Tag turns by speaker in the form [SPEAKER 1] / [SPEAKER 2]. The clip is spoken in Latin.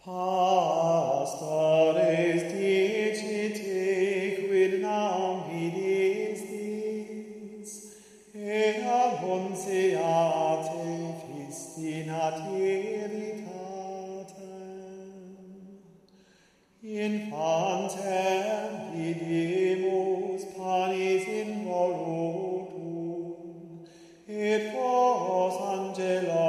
[SPEAKER 1] Pastores dicite quid nam vidistis, annunciate festina veritatem. Infantem videmus panis in volutum, et vos angelo